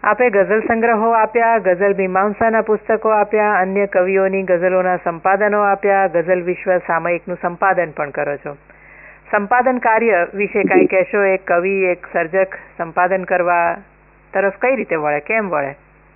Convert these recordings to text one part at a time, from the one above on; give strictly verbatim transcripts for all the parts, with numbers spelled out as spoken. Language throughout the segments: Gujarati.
આપે ગઝલ સંગ્રહો આપ્યા, ગઝલ મીમાંસાના પુસ્તકો આપ્યા, અન્ય કવિઓની ગઝલોના સંપાદનો આપ્યા, ગઝલ વિશ્વ સામયિકનું સંપાદન પણ કરો છો. સંપાદન કાર્ય વિશે કાંઈ કહેશો? એક કવિ, એક સર્જક સંપાદન કરવા તરફ કઈ રીતે વળે, કેમ વળે?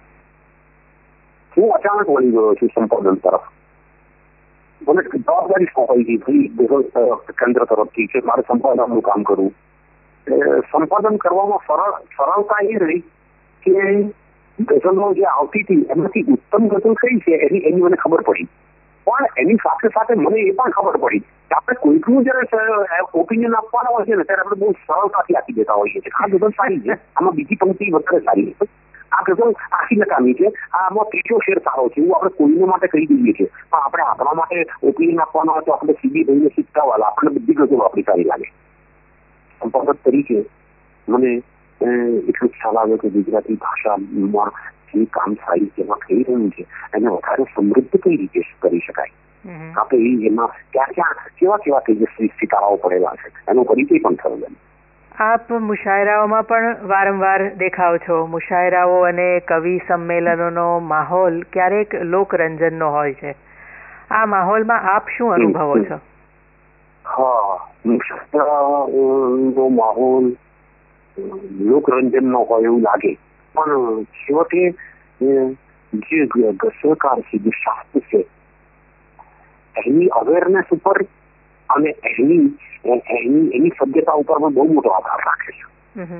હું અચાનક વળી ગયો છું સંપાદન તરફ. મને જવાબદારી સોંપાઈ ગઈ ભાઈ ગઝલ કેન્દ્ર તરફથી કે મારે સંપાદનનું કામ કરવું. સંપાદન કરવામાં સરળ સરળતા એ રહી કે ગઝલો જે આવતી હતી એમાંથી ઉત્તમ ગઝલ કઈ છે એની એની મને ખબર પડી. પણ એની સાથે સાથે મને એ પણ ખબર પડી કે આપણે કોઈકનું જયારે ઓપિનિયન આપવાના હોય છે ને ત્યારે આપણે બહુ સરળતાથી આપી દેતા હોઈએ છીએ. આ ગઝલ સારી છે, આમાં બીજી પંક્તિ વધારે સારી છે, આ ગઝલ આખી નકામી છે, આમાં ત્રીજો શેર સારો છે, એવું આપણે કોઈને માટે કહી દઈએ છીએ. પણ આપણે આપણા માટે ઓપિનિયન આપવાનો હોય તો આપણે સીધી ભાઈને શીખતાવાળા આપણને બધી ગઝલો આપણી સારી લાગે. સંપાદક તરીકે મને એટલું ખ્યાલ આવે કે ગુજરાતી ભાષામાં જે કામ સાહિત્યમાં થઈ રહ્યું છે એને વધારે સમૃદ્ધ કઈ રીતે કરી શકાય. આપણે એમાં ક્યાં ક્યાં કેવા કેવા તેજસ્વી સિતારાઓ પડેલા છે એનો પરિચય પણ થયો બને. આપ મુશાયરાઓમાં પણ વારંવાર દેખાવ છો. મુશાયરાઓ અને કવિ સંમેલનોનો માહોલ ક્યારેક લોકરંજનનો હોય છે. આ માહોલમાં આપ શું અનુભવો છો? હા, મુશાયરાનો માહોલ લોકરંજનનો હોય એવું લાગે, પણ છેવટે જે ગઝલકાર છે, જે શાસ્ત્ર છે, એની અવેરનેસ ઉપર અને એની એની એની સભ્યતા ઉપર પણ બહુ મોટો આધાર રાખે છે.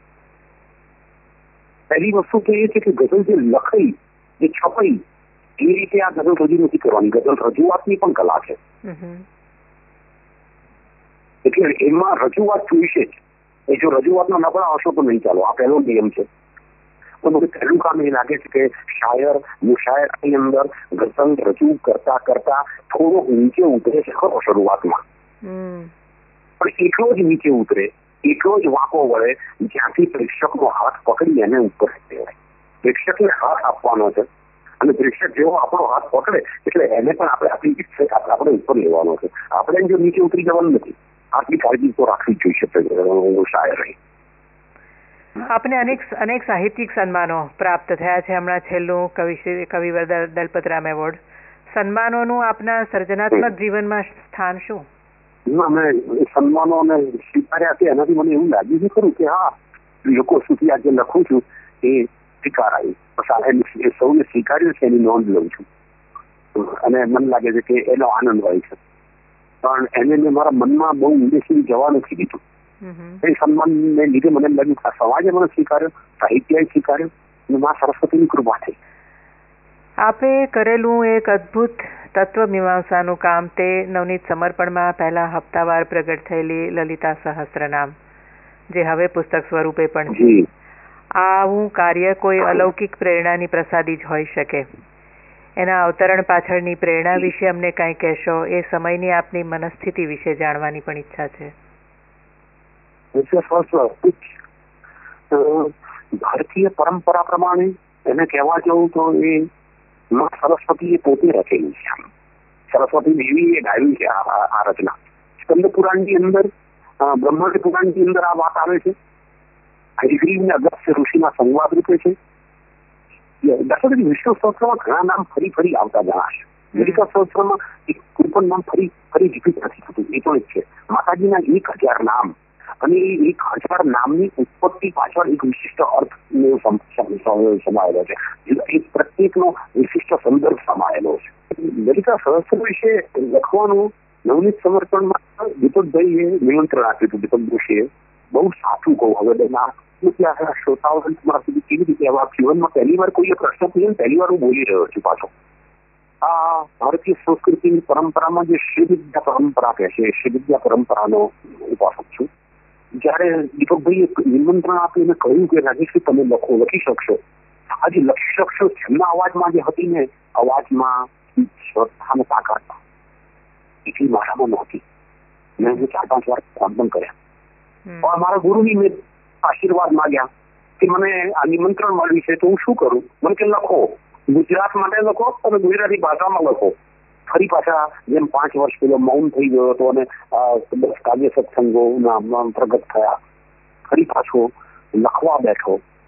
પહેલી વસ્તુ તો એ છે કે ગઝલ જે લખાઈ, જે છપાઈ, એ રીતે આ ગઝલ રજૂ નથી કરવાની. ગઝલ રજૂઆતની પણ કલા છે, એટલે એમાં રજૂઆત જોઈશે જ. એ જો રજૂઆતનો નબળા આવશો તો નહીં ચાલો. આ પહેલો નિયમ છે. તો મને પહેલું કામ એ લાગે છે કે શાયર મુશાયરાની અંદર ગઝલ રજૂ કરતા કરતા થોડો નીચે ઉતરે છે ખરો શરૂઆતમાં, પણ એટલો જ નીચે ઉતરે, એટલો જ વાંકો વળે જ્યાંથી પ્રેક્ષકનો હાથ પકડી એને ઉપર કહેવાય. પ્રેક્ષકને હાથ આપવાનો છે અને પ્રેક્ષક જેવો આપણો હાથ પકડે એટલે એને પણ આપણે આપણી ઈચ્છે આપણે ઉપર લેવાનો છે. આપણે જો નીચે ઉતરી જવાનું નથી. આટલી કાળજી તો રાખવી જોઈએ છે શાયરી. આપને અનેક અનેક સાહિત્યિક સન્માનો પ્રાપ્ત થયા છે. હમણાં છેલ્લું કવિ કવિવર દલપતરામ એવોર્ડ. સન્માનોનું આપના સર્જનાત્મક જીવનમાં સ્થાન શું? મેં સન્માનોને સ્વીકાર્યા છે એનાથી મને એવું લાગ્યું છે ખરું કે હા, લોકો સુધી આજે લખું છું એ સ્વીકારાયું, એ સૌને સ્વીકાર્યું છે એની નોંધ લઉં છું અને મને લાગે છે કે એનો આનંદ હોય છે. પણ એને મેં મારા મનમાં બહુ ઊંડે જવા નથી દીધું. એ સન્માનને લીધે મને લાગ્યું કે સમાજે મને સ્વીકાર્યો, સાહિત્યએ સ્વીકાર્યો અને મા સરસ્વતીની કૃપા થઈ. આપે કરેલું એક અદ્ભુત તત્વ મીમાંસાનું કામ તે નવનીત સમર્પણમાં પહેલા હપ્તાવાર પ્રગટ થયેલી લલિતા સહસ્ત્રનામ, જે હવે પુસ્તક સ્વરૂપે પણ છે. આવું કાર્ય કોઈ અલૌકિક પ્રેરણાની પ્રસાદી જ હોઈ શકે. એના અવતરણ પાછળની પ્રેરણા વિશે અમને કંઈ કહેશો? એ સમયની આપની મનસ્થિતિ વિશે જાણવાની પણ ઈચ્છા છે. ભારતીય પરંપરા પ્રમાણે એને કહેવા જવું તો એ સરસ્વતી એ પોતે રચેલી છે. સરસ્વતી દેવી એ ગાયું છે આ રચના. સ્કંદ પુરાણની અંદર, બ્રહ્માંડ પુરાણની અંદર આ વાત આવે છે. હરિગ્રીવ ને અગસ્ત્ય ઋષિના સંવાદ રૂપે છે. દાખલા વિષ્ણુ સહસ્ત્રમાં ઘણા નામ ફરી ફરી આવતા જણાશે. લલિતા સહસ્ત્રમાં કોઈ પણ નામ ફરી ફરી રિપીટ નથી થતું. એ તો એક છે. માતાજીના એક હજાર નામ અને એ એક હજાર નામની ઉત્પત્તિ પાછળ એક વિશિષ્ટ અર્થ સમાયેલો છે. એક પ્રત્યેકનો વિશિષ્ટ સંદર્ભ સમાયેલો છે. લલિતા સહસ્ત્ર વિશે લખવાનું નવનીત સમર્પણમાં દીપકભાઈએ નિમંત્રણ આપ્યું હતું. દીપક જોશીએ બહુ સાચું કહું હવે ના શ્રોતાઓ મારા સુધી કેવી રીતે જીવનમાં પહેલી વાર કોઈ પ્રશ્ન પૂછ્યો, પહેલી વાર હું બોલી રહ્યો છું પાછો. આ ભારતીય સંસ્કૃતિની પરંપરામાં જે શ્રી વિદ્યા પરંપરા કહે છે, શ્રી વિદ્યા પરંપરાનો ઉપાસક છું. જયારે દીપકભાઈએ નિમંત્રણ આપ્યું અને કહ્યું કે રાજેશભાઈ તમે લખો, લખી શકશો, આજે લખી શકશો, એમના અવાજમાં જે હતી ને, અવાજમાં શ્રદ્ધા અને તાકાત એટલી મારામાં નહોતી. મેં હું ચાર પાંચ વાર ફોન પણ કર્યા. પણ મારા ગુરુની મેં આશીર્વાદ માંગ્યા કે મને આ નિમંત્રણ મળ્યું છે તો હું શું કરું? મને કે લખો, ગુજરાત માટે લખો અને ગુજરાતી ભાષામાં લખો. ફરી પાછા જેમ પાંચ વર્ષ પેલો મૌન થઈ ગયો હતો અને દસ કાવ્ય સત્સંગો પ્રગટ થયા, ફરી પાછો લખવા બેઠો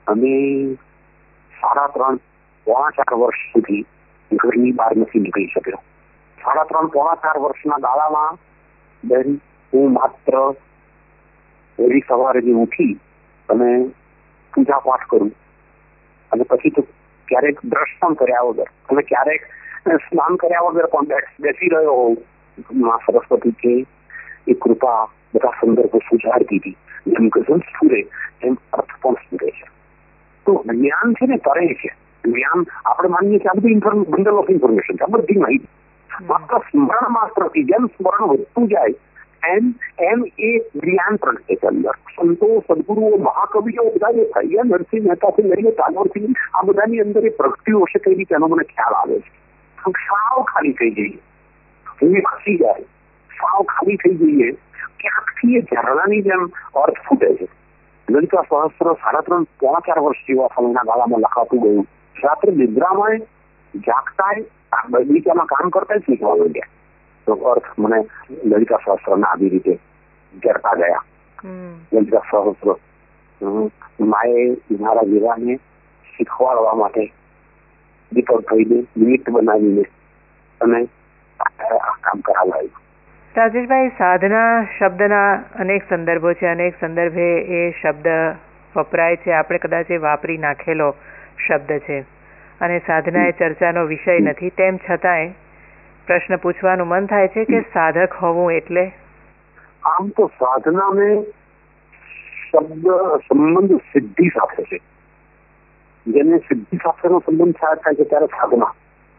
અમે સાડા ત્રણ પોણા ચાર વર્ષ સુધી ઘરની બહાર નથી નીકળી શક્યો. સાડા ત્રણ પોણા ચાર વર્ષના ગાળામાં બેન હું માત્ર વહેલી સવારે જે ઉઠી અને પૂજા પાઠ કરું અને પછી તો ક્યારેક બ્રશ પણ કર્યા વગર અને ક્યારેક સ્નાન કર્યા વગર પણ બેસી રહ્યો હોઉં. મા સરસ્વતી છે એ કૃપા બધા સંદર્ભો સુધારતી હતી. જેમ ગઝલ સ્ફુરે એમ અર્થ પણ સ્ફુરે છે. તો જ્ઞાન છે ને તરે છે. જ્ઞાન આપણે માનીએ છીએ આ બધી બંડલ ઓફ ઇન્ફોર્મેશન છે, બધી માહિતી માત્ર સ્મરણ માત્રથી જેમ સ્મરણ વધતું જાય એમ એમ એ જ્ઞાન પ્રગટે છે અંદર. સંતો, સદગુરુઓ, મહાકવિઓ બધા જે થયા નરસિંહ મહેતાથી લઈને તાનવરથી આ બધાની અંદર એ પ્રગટ્યું હશે કઈ રીતે એનો મને ખ્યાલ આવે છે. સાવ ખાલી થઈ જઈએ, ભૂમિ ખસી જાય, સાવ ખાલી થઈ જઈએ, ક્યાંકથી એ ઝરણાની જેમ અર્થ ફૂટે છે. લલિતા સહસ્ત્ર સાડા ત્રણ પોણા ચાર વર્ષ જેવા સમયના ગાળામાં લખાતું ગયું. રાત્રે નિદ્રામાં જાગતા બગીચામાં કામ કરતા જ શીખવા માંડ્યા. તો અર્થ મને લલિતા સહસ્ત્રના આવી રીતે જડતા ગયા. લલિતા સહસ્ત્ર માએ મારા વીરાને શીખવાડવા માટે દીપક ભાઈને નિમિત્ત બનાવીને અને આ કામ કરાવાયું. રાજેશભાઈ, સાધના શબ્દના અનેક સંદર્ભો છે, અનેક સંદર્ભે એ શબ્દ વપરાય છે. આપણે કદાચ એ વાપરી નાખેલો શબ્દ છે અને સાધના એ ચર્ચાનો વિષય નથી. તેમ છતાંય પ્રશ્ન પૂછવાનું મન થાય છે કે સાધક હોવું એટલે? આમ તો સાધનાને શબ્દ સંબંધ સિદ્ધિ સાથે છે. જેને સિદ્ધિ સાથેનો સંબંધ થાય છે ત્યારે સાધના.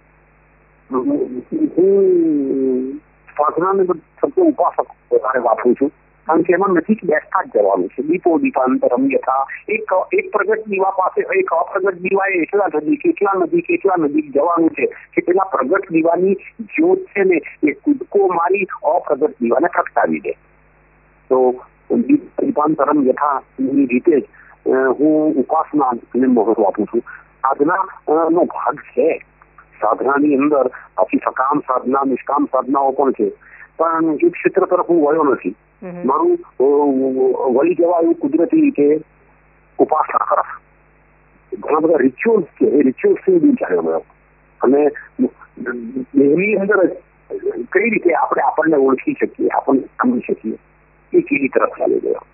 હું સાધનાને શબ્દ ઉપાસક વધારે વાપરું છું, કારણ કે એમાં નજીક બેસતા જ જવાનું છે. દીપો દીપાંતરમ યથા, એક એક પ્રગટ દીવા પાસે એક અપ્રગટ દીવાએ એટલા નજીક એટલા નજીક એટલા નજીક જવાનું છે કે પેલા પ્રગટ દીવાની જ્યોત છે ને એ કૂદકો મારી અપ્રગટ દીવાને પ્રગટાવી દે. તો દીપાંતરમ યથા ની રીતે જ હું ઉપાસનાને મહત્વ આપું છું. સાધના નો ભાગ છે. સાધનાની અંદર પછી સકામ સાધના, નિષ્કામ સાધનાઓ પણ છે, પણ એ ક્ષેત્ર તરફ હું વયો નથી. મારું વળી જવા એવું કુદરતી રીતે ઉપાસના તરફ. ઘણા બધા રિચ્યુઅલ્સ છે, એ રિચ્યુઅલ્સથી દૂર ચાલ્યો ગયો અને એની અંદર કઈ રીતે આપણે આપણને ઓળખી શકીએ, આપણને સમજી શકીએ એ કેવી તરફ ચાલી ગયો.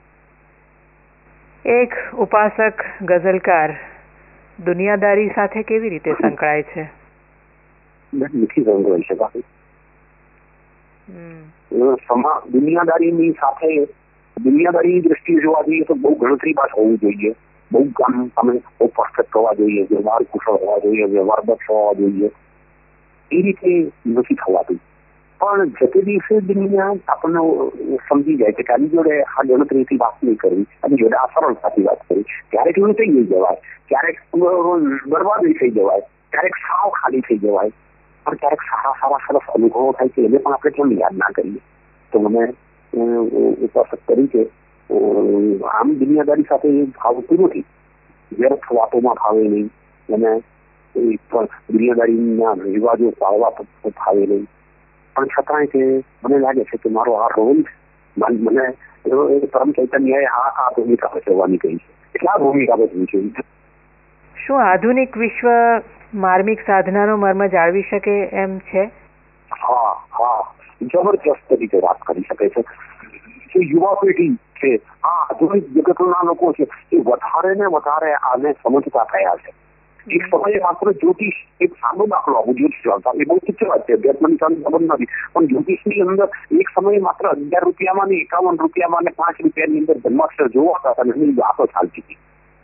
એક ઉપાસક ગઝલકાર દુનિયાદારી સાથે કેવી રીતે સંકળાય છે? નથી સંકળાઈ શકાતી. દુનિયાદારીની સાથે દુનિયાદારીની દ્રષ્ટિએ જોવા જઈએ તો બહુ ગણતરી પાસ હોવું જોઈએ, બહુ કામ અમે બહુ પરફેક્ટ હોવા જોઈએ, વ્યવહાર કુશળ હોવા જોઈએ, વ્યવહાર દક્ષ હોવા જોઈએ. એ રીતે નથી થવાતું. પણ જતે દિવસે દુનિયા આપણને સમજી જાય છે કે આની જોડે આ ગણતરીથી વાત નહીં કરવી, આની જોડે આ સરળતાથી વાત કરવી. ક્યારેક એવું થઈ જઈ જવાય, ક્યારેક બરબાદી થઈ જવાય, ક્યારેક સાવ ખાલી થઈ જવાય, પણ ક્યારેક સારા સારા સરસ અનુભવો થાય છે એને પણ આપણે કેમ યાદ ના કરીએ. તો મને ઉપાસક તરીકે આમ દુનિયાદારી સાથે ભાવતું નથી. વ્યર્થ વાતોમાં ભાવે નહીં અને દુનિયાદારીના રિવાજો પાળવા ભાવે નહીં. પણ છતાંય કે મને લાગે છે કે મારો આ રોલ મને પરમ ચૈતન્યએ આ આ ભૂમિકા ભજવવાની કહી છે, એટલે આ ભૂમિકા ભજવી છે. શું આધુનિક વિશ્વ માર્મિક સાધનાનો મર્મ જાળવી શકે એમ છે? હા હા જબરજસ્ત રીતે વાત કરી શકે છે. જે યુવા પેઢી છે, આ આધુનિક જગતના લોકો છે, એ વધારે ને વધારે આને સમજતા થયા છે. એક સમયે માત્ર જ્યોતિષ એક સાદો દાખલો આપું, જ્યોતિષ વાર્તા એ બહુ તુચ્છ વાત છે, અધ્યાત્મની સાથે સંબંધ નથી, પણ જ્યોતિષની અંદર એક સમયે માત્ર અગિયાર રૂપિયામાં ને એકાવન રૂપિયામાં ને પાંચ રૂપિયાની અંદર જન્માક્ષર જોવાતા હતા અને એની વાતો ચાલતી હતી.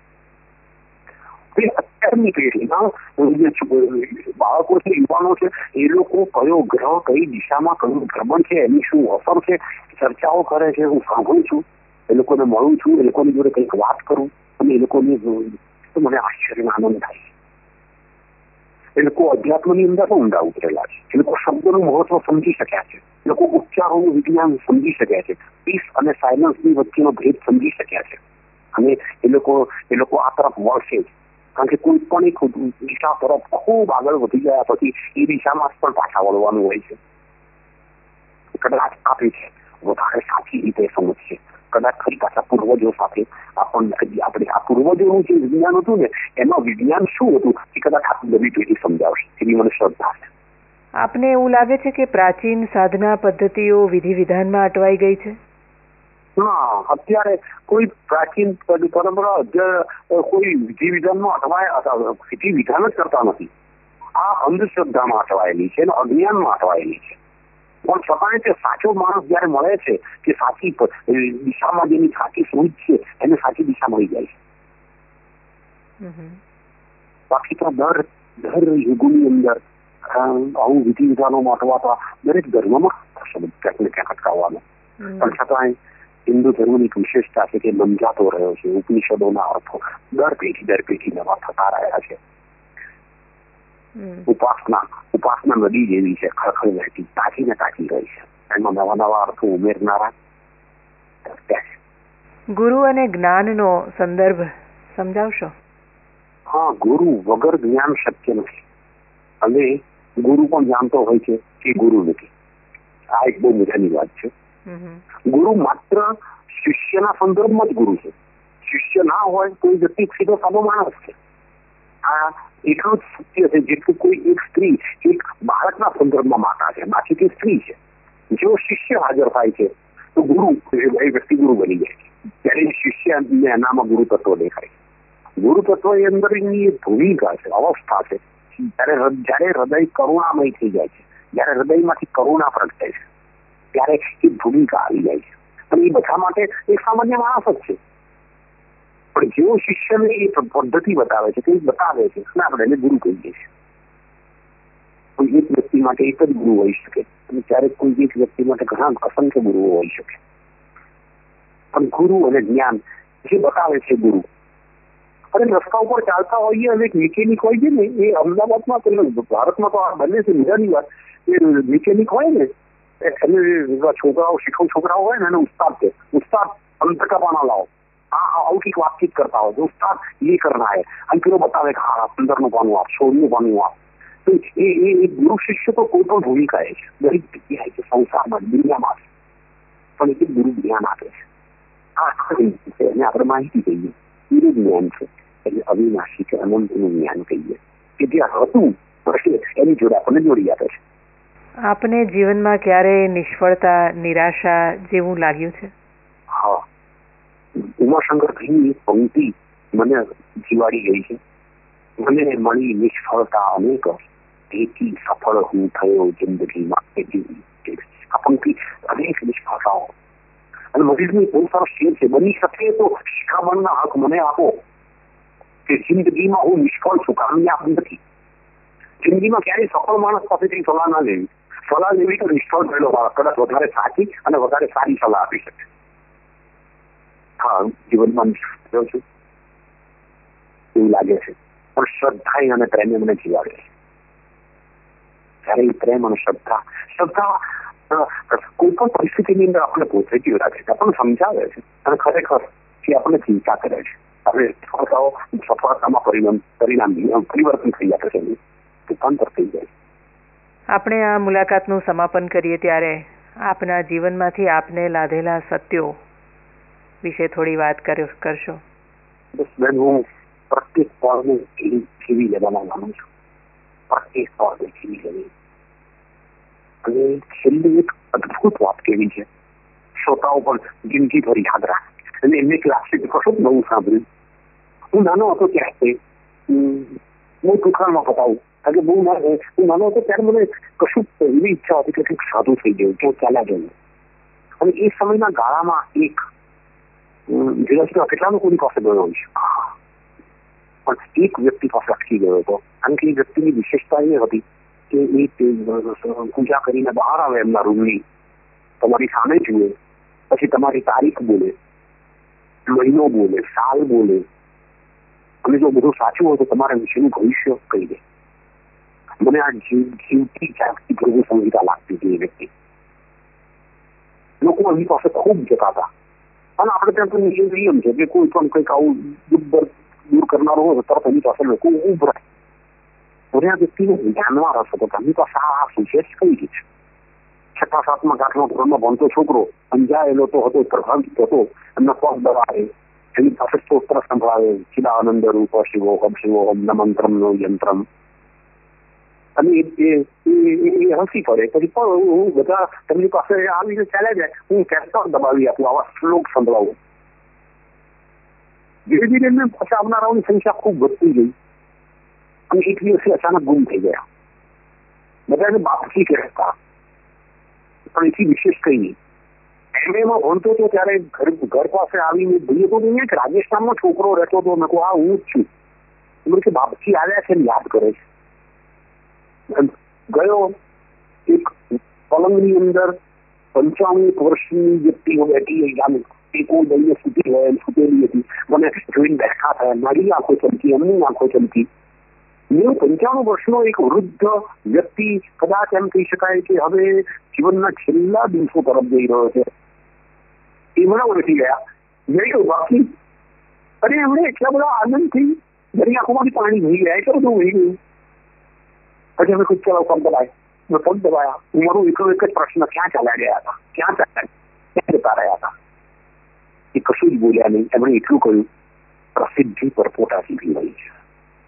અત્યારની પેઢીના બાળકો છે, યુવાનો છે, એ લોકો કયો ગ્રહ કઈ દિશામાં કયું ભ્રમણ છે, એની શું અસર છે, ચર્ચાઓ કરે છે. હું સાંભળું છું, એ લોકોને મળું છું, એ લોકોની જોડે કંઈક વાત કરું અને એ લોકોની તો મને આશ્ચર્ય આનંદ થાય. એ લોકો અધ્યાત્મની અંદર પણ ઊંડા ઉતરેલા છે. એ લોકો શબ્દનું મહત્વ સમજી શક્યા છે. એ લોકો ઉચ્ચારોનું વિજ્ઞાન સમજી શક્યા છે. પીસ અને સાયલન્સની વચ્ચેનો ભેદ સમજી શક્યા છે. અને એ લોકો એ લોકો આ તરફ વળશે જ, કારણ કે કોઈ પણ એક દિશા તરફ ખૂબ આગળ વધી ગયા પછી એ દિશામાં પણ પાછા વળવાનું હોય છે. કદાચ આપે છે વધારે સાચી રીતે સમજશે, કદાચ ખરી પાછા પૂર્વજો સાથે આપણને આપણે આ પૂર્વજોનું જે વિજ્ઞાન હતું ને એમાં વિજ્ઞાન શું હતું એ કદાચ આટલી નવી પેઢી સમજાવશે એવી મને શ્રદ્ધા છે. આપને એવું લાગે છે કે પ્રાચીન સાધના પદ્ધતિઓ વિધિ વિધાનમાં અટવાઈ ગઈ છે? હા, અત્યારે કોઈ પ્રાચીન પરંપરા કોઈ વિધિ વિધાનમાં અટવાય વિધિ વિધાન જ કરતા નથી. આ અંધશ્રદ્ધામાં અટવાયેલી છે અને અજ્ઞાનમાં અટવાયેલી છે. પણ છતાંય તે સાચો માણસ જયારે મળે છે કે સાચી દિશામાં જેની સાચી સૂઝ છે એને સાચી દિશા મળી જાય છે. બાકી તો દર દર યુગોની અંદર આવું વિધિ વિધાનોમાં અટવાતા દરેક ધર્મમાં ક્યાંક ને ક્યાંક અટકાવવાનો. પણ છતાંય હિન્દુ ધર્મની એક વિશેષતા છે કે સમજાતો રહ્યો છે. ઉપનિષદોના અર્થો દર પેઢી દર પેઢી નવા થતા રહ્યા છે. ઉપાસના ઉપાસના નદી જેવી છે, ખળખળ વહેતી, તાજી ને તાજી રહી છે. એમાં નવા નવા અર્થો ઉમેરનારા. ગુરુ અને જ્ઞાનનો સંદર્ભ સમજાવશો? હા, ગુરુ વગર જ્ઞાન શક્ય નથી અને ગુરુ પણ જાણતો હોય છે કે ગુરુ નથી. આ એક બહુ મજાની વાત છે. ગુરુ માત્ર શિષ્યના સંદર્ભમાં જ ગુરુ છે. શિષ્ય ના હોય કોઈ વ્યક્તિ સીધો સાદો માણસ છે. આ એટલું જ સત્ય છે જેટલું કોઈ એક સ્ત્રી એક બાળકના સંદર્ભમાં માતા છે, બાકી તે સ્ત્રી છે. જો શિષ્ય હાજર થાય છે તો ગુરુ એ વ્યક્તિ ગુરુ બની જાય છે. ત્યારે શિષ્ય એનામાં ગુરુ તત્વ દેખાય છે. ગુરુ તત્વ એ અંદરની ભૂમિકા છે, અવસ્થા છે. જયારે જયારે હૃદય કરુણામય થઈ જાય છે, જયારે હૃદયમાંથી કરુણા પ્રગટે છે ત્યારે એ ભૂમિકા આવી જાય છે. અને એ બધા માટે એક સામાન્ય માણસ જ છે. પણ જેવો શિષ્યને એ પદ્ધતિ બતાવે છે તે બતાવે છે અને આપણે એને ગુરુ કહીએ છીએ. કોઈ એક વ્યક્તિ માટે એક જ ગુરુ હોઈ શકે અને ક્યારેક કોઈ એક વ્યક્તિ માટે ઘણા અસંખ્ય ગુરુઓ હોઈ શકે. પણ ગુરુ અને જ્ઞાન જે બતાવે છે ગુરુ. અને રસ્તા ઉપર ચાલતા હોઈએ અને એક મિકેનિક હોય છે ને, એ અમદાવાદમાં તો ભારતમાં તો આ બને છે મજાની વાત. એ મિકેનિક હોય ને એને છોકરાઓ શીખવ છોકરાઓ હોય ને એને ઉસ્તાદ છે. ઉસ્તાદ અંતર કપાના લાવો, આવું કંઈક વાતચીત કરતા હોય તો ઉસ્તાદ એ કરના હે અને પેલો બતાવે કે હા અંદરનું પાનું આપ, છોડનું પાનું આપ. તો એ એ ગુરુ શિષ્ય તો કોઈ પણ ભૂમિકા એ છે, દરેક જગ્યાએ છે, સંસારમાં દુનિયામાં છે. પણ એ ગુરુ જ્ઞાન આપે છે. આ છે એને આપણે માહિતી કહીએ. ગુરુ જ્ઞાન છે એટલે અવિનાશી કે અનંતનું જ્ઞાન કહીએ કે જે હતું હશે એની જોડે આપણને જોડી આપે છે. આપને જીવનમાં ક્યારે નિષ્ફળતા, નિરાશા જેવું લાગ્યું છે? હા, ઉમાશંકરભાઈની પંક્તિ મને જીવાડી ગઈ છે. મને મળી નિષ્ફળતા અનેક, તેથી સફળ હું થયો જિંદગીમાં. આ પંક્તિ અનેક નિષ્ફળતાઓ અને મગજની બહુ સારો શેર છે. બની શકે તો શિખામણના હક મને આપો કે જિંદગીમાં હું નિષ્ફળ છું, કામયાબ નથી. જિંદગીમાં ક્યારેય સફળ માણસ પાસેથી સલાહ ના લેવી. સલાહ લેવી તો નિષ્ફળ થયેલો માણસ કદાચ વધારે સાચી અને વધારે સારી સલાહ આપી શકે. હા, જીવનમાં નિષ્ફળ થયો છું એવું લાગે છે, પણ શ્રદ્ધા અને પ્રેમે મને જીવાડે છે. જયારે પ્રેમ અને શ્રદ્ધા શ્રદ્ધા કોઈ પણ પરિસ્થિતિની અંદર આપણે પોઝિટિવ રાખે છે, આપણને સમજાવે છે અને ખરેખર કે આપણને ચિંતા કરે છે. આપણે સફળતાઓ સફળતામાં પરિણામ પરિણામ પરિવર્તન થઈ જાય છે, રૂપાંતર થઈ જાય. આપણે આ મુલાકાતનું સમાપન કરીએ ત્યારે આપના જીવનમાંથી આપને લાધેલા સત્યો વિશે થોડી વાત કરશો? બસ બેન, હું પ્રત્યેક પળને જીવી લેવાના માનું છું. પ્રત્યેક પળને જીવી લેવી. અને છેલ્લી એક અદભુત વાત કેવી છે, શ્રોતાઓ પણ જિંદગીભર યાદ રાખે અને એમને એક લાગશે કે કશું જ નવું સાંભળ્યું. હું નાનો હતો ત્યારે હું દુકાનમાં પતાવું કારણ કે બહુ ના હું નાનો હતો ત્યારે મને કશું એવી ઈચ્છા હતી કે કંઈક સાધુ થઈ ગયું, ક્યાં ચાલ્યા જવું. અને એ સમયના ગાળામાં એક જુદા કેટલા લોકોની પાસે ગયો હોય છે, પણ એક વ્યક્તિ પાસે અટકી ગયો હતો. કારણ કે એ વ્યક્તિની વિશેષતા એ હતી કે એ પૂજા કરીને બહાર આવે એમના રૂમની, તમારી સામે જુએ, પછી તમારી તારીખ બોલે, મહિનો બોલે, સાલ બોલે, અને જો બધું સાચું હોય તો તમારા વિશેનું ભવિષ્ય કહી દે. મને આ જીવ જીવતી જાગતી પ્રભુ સંહિતા લાગતી હતી એ વ્યક્તિ. લોકો એની પાસે ખૂબ જતા હતા અને આપણે ત્યાં તો નિયમ નિયમ છે કે કોઈ પણ કંઈક આવું દૂર દૂર કરનારો હોય તરત એની પાસે લોકો ઉભરાય. મને આ વ્યક્તિને જ્ઞાનમાં રસ હતો કે એમની પાસે આ સુશેષ કઈ રીતે છઠ્ઠા સાતમા આઠમા ધોરણમાં ભણતો છોકરો અંજાયેલો તો હતો, પ્રભાવિત હતો, એમના પગ દબાવે, એની પાસે સ્તોત્ર સંભળાવે, ચિદાનંદ રૂપ શિવોહમ શિવોહમ ન મંત્રમ નો યંત્રમ, અને એ હસી પડે. પછી પણ હું બધા તેમની પાસે આવીને ચાલ્યા જાય, હું કેસેટ દબાવી આપું, આવા શ્લોક સંભળાવું. ધીરે ધીરે એમને પાછા આવનારાઓની સંખ્યા ખૂબ વધતી ગઈ અને એક દિવસે અચાનક ગુમ થઈ ગયા. બધાને બાપજી કહેતા, પણ એથી વિશેષ કઈ નહીં. એમ એમાં ભણતો હતો ત્યારે ઘર ઘર પાસે આવીને ભાઈએ તો એક રાજસ્થાનનો છોકરો રહેતો હતો, મેં કહું હા હું જ છું. એમ કે બાપજી આવ્યા છે ને યાદ કરે છે. ગયો એક પલંગની અંદર પંચાણું વર્ષની વ્યક્તિઓ બેઠી આમ ટેકો દઈને સૂતી હોય સૂતેલી હતી. મને જોઈને બેઠા થયા, મારી આંખો ચમકી, એમની આંખો ચમકી. નેવું પંચાણું વર્ષનો એક વૃદ્ધ વ્યક્તિ કદાચ એમ કહી શકાય કે હવે જીવનના છેલ્લા દિવસો તરફ જઈ રહ્યો છે. એ મને ઓળખી ગયા. મેં કહ્યું બાકી, અને એમણે એટલા બધા આનંદથી દરેક આંખોમાંથી પાણી વહી ગયા, એટલું બધું વહી ગયું. પછી અમે ખુદ ચલાવ પગ દબાય, મેં પગ દબાયા. મારો એકલો એક જ પ્રશ્ન, ક્યાં ચાલ્યા ગયા હતા, ક્યાં ચાલ્યા ક્યાં જતા રહ્યા હતા? એ કશું જ બોલ્યા નહીં. એમણે એટલું કહ્યું, પ્રસિદ્ધિ પરપોટાથી પીવાઈ છે.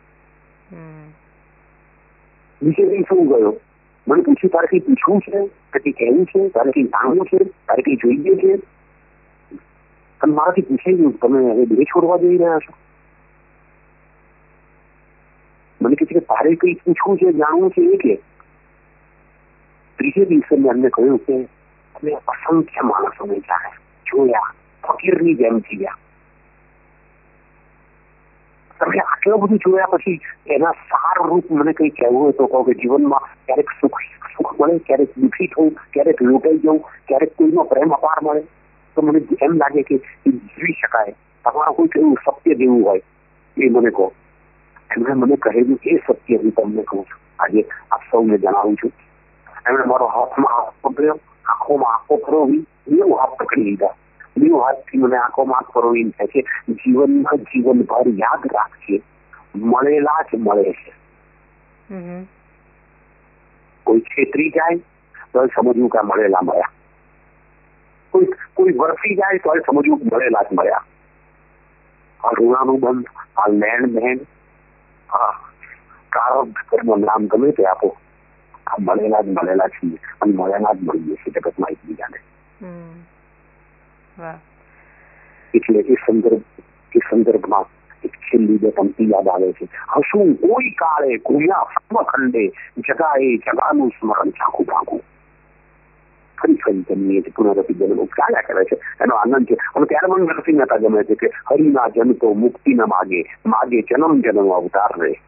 બીજે દિવસે હું ગયો, મને પૂછ્યું તારે કઈ પૂછવું છે, કઈ કહેવું છે, તારે કઈ જાણવું છે, તારે કઈ જોઈએ છે? અને મારાથી પૂછાઈ ગયું તમે હવે દેહ છોડવા જઈ રહ્યા છો? મને કહે છે કે તારે કઈ પૂછવું છે, જાણવું છે એ કે. ત્રીજે દિવસે મેં એમને કહ્યું કે અમે અસંખ્ય માણસોને જાણ્યા, જોયા, ફકીરની જેમ જીવ્યા. તમે આટલું બધું જોયા પછી એના સાર રૂપ મને કઈ કહેવું હોય તો કહો કે જીવનમાં ક્યારેક સુખ સુખ મળે, ક્યારેક દુઃખી થવું, ક્યારેક લૂંટાઈ જવું, ક્યારેક કોઈનો પ્રેમ અપાર મળે, તો મને એમ લાગે કે એ જીવી શકાય. તમારું કોઈ એવું સત્ય જેવું હોય એ મને કહો. એમણે મને કહેલું એ સત્ય હું તમને કહું છું, આજે આપ સૌને જણાવું છું. એમણે મારો હાથમાં હાથ પકડ્યો, આંખોમાં આંખો ફરોવી, એવું હાથ પકડી લીધા. બેવ હાથથી મને આંખોમાં આંખ ફરોવીને કહે છે જીવનમાં જીવનભર યાદ રાખજે, મળેલા જ મળે છે. કોઈ છેતરી જાય તો સમજવું કે મળેલા મળ્યા, કોઈ કોઈ વરસી જાય તો સમજવું મળેલા જ મળ્યા. આ ઋણાનુબંધ, આ લેણ બહેન, આ કારક નામ ગમે તે આપો, આ મળેલા જ મળેલા છીએ અને મળેલા જ મળીએ છીએ જગતમાં એકબીજાને. એટલે એ સંદર્ભ એ સંદર્ભમાં એક છેલ્લી બે પંક્તિ યાદ આવે છે. હશું કોઈ કાળે કોઈના સર્વખંડે, જગાએ જગાનું સ્મરણ ચાખું ભાગું. ફરી ફરી જમીએ છે, પુનરપી જન્મ ચાલ્યા કરે છે, એનો આનંદ છે. અને ત્યારે મને નરસિંહ મહેતા ગમે છે કે હરિના જન તો મુક્તિ ન માગે, માગે જન્મ જન્મ અવતાર રહે.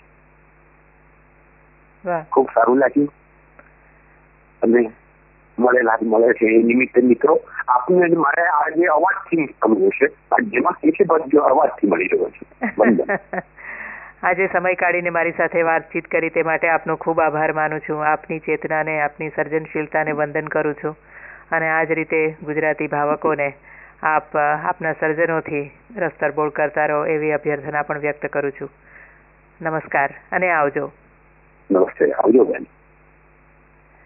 ખૂબ સારું લાગ્યું. અને મળેલા જ મળે છે એ નિમિત્તે મિત્રો આપને મારે આજે અવાજથી સમજવું છે, જેમાં એ છે બસ જો અવાજથી મળી રહ્યો છે. આજે સમય કાઢીને મારી સાથે વાતચીત કરી તે માટે આપનો ખૂબ આભાર માનું છું. આપની ચેતનાને, આપની સર્જનશીલતાને વંદન કરું છું. અને આ જ રીતે ગુજરાતી ભાવકોને આપ આપના સર્જનોથી રસ્તરબોળ કરતા રહો એવી અભ્યર્થના પણ વ્યક્ત કરું છું. નમસ્કાર અને આવજો. નમસ્તે, આવજો બેન.